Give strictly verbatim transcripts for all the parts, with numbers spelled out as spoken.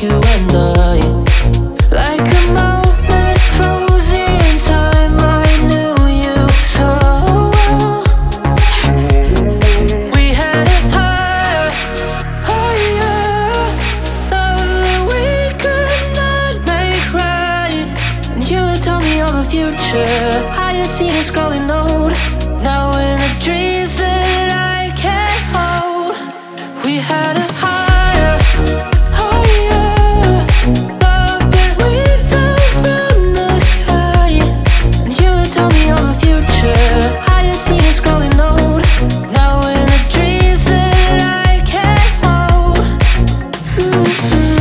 you and I. Like a moment frozen in time, I knew you so well. We had a higher, higher love that we could not make right. And you had told me of a future, I had seen us growing old. Now in the dreams that I can't hold, we had a higher, higher love that we fell from the sky. And you had told me of a future, I had seen us growing old. Now in the dreams that I can't hold. Mm-hmm.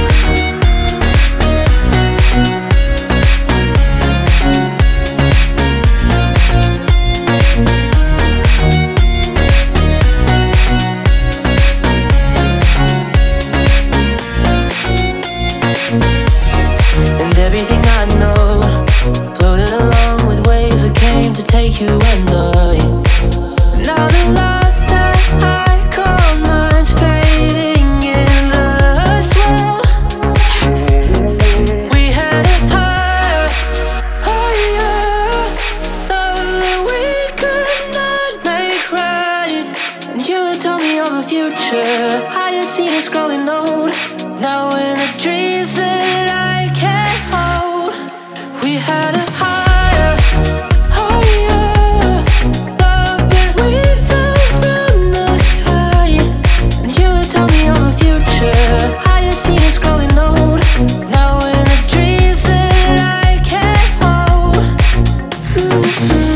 And everything I know floated along with waves that came to take you and I. Now the love that I call mine's fading in the swell. We had a higher, higher love that we could not make right. And you had told me of a future, I had seen us growing old. Now in the dreams that I can't hold, we had a higher, higher love that we fell from the sky. And you had told me of a future, I had seen us growing old. Now in the dreams that I can't hold. Mm-hmm.